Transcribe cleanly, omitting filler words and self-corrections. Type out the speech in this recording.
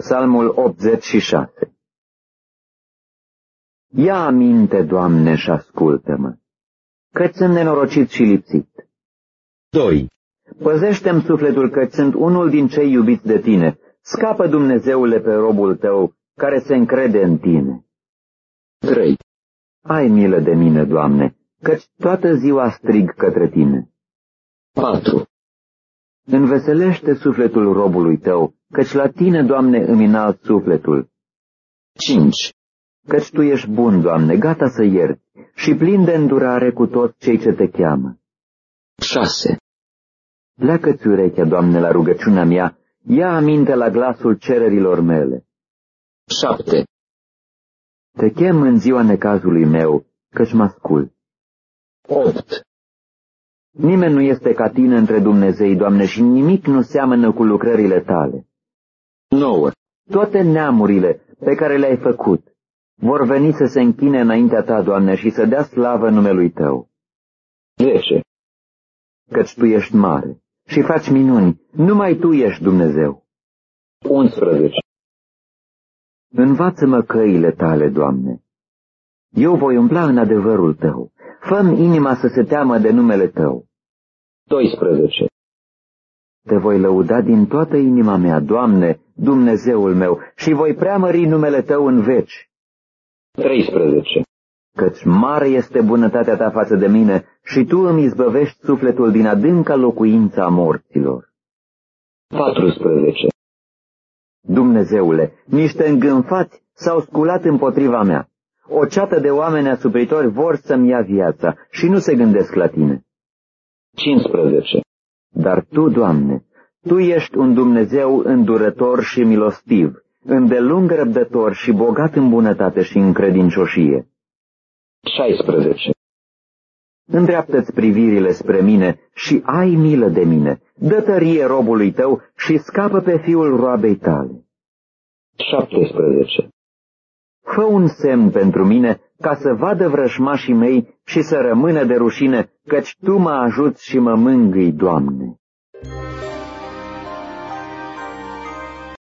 Psalmul 86. Ia aminte, Doamne, și ascultă-mă, căci sunt nenorocit și lipsit. 2. Păzește-mi sufletul, căci sunt unul din cei iubiți de tine. Scapă, Dumnezeule, pe robul tău, care se încrede în tine. 3. Ai milă de mine, Doamne, căci toată ziua strig către tine. 4. Înveselește sufletul robului tău, căci la tine, Doamne, îmi înalt sufletul. 5. Căci tu ești bun, Doamne, gata să ierți, și plin de îndurare cu toți cei ce te cheamă. 6. Pleacă-ți urechea, Doamne, la rugăciunea mea, ia aminte la glasul cererilor mele. 7. Te chem în ziua necazului meu, căci mă ascult. 8. Nimeni nu este ca tine între Dumnezei, Doamne, și nimic nu seamănă cu lucrările tale. 9. Toate neamurile pe care le-ai făcut vor veni să se închine înaintea ta, Doamne, și să dea slavă numelui tău. 10. Căci tu ești mare și faci minuni, numai tu ești Dumnezeu. 11. Învață-mă căile tale, Doamne. Eu voi umbla în adevărul tău. Fă-mi inima să se teamă de numele tău. 12. Te voi lăuda din toată inima mea, Doamne, Dumnezeul meu, și voi preamări numele tău în veci. 13. Căci mare este bunătatea ta față de mine și tu îmi izbăvești sufletul din adânca locuința morților. 14. Dumnezeule, niște îngânfați s-au sculat împotriva mea. O ceată de oameni asupritori vor să-mi ia viața și nu se gândesc la tine. 15. Dar tu, Doamne, tu ești un Dumnezeu îndurător și milostiv, îndelung răbdător și bogat în bunătate și în credincioșie. 16. Îndreaptă-ți privirile spre mine și ai milă de mine. Dă tărie robului tău și scapă pe fiul roabei tale. 17. Fă un semn pentru mine ca să vadă vrăjmașii mei și să rămână de rușine, căci tu mă ajuți și mă mângâi, Doamne.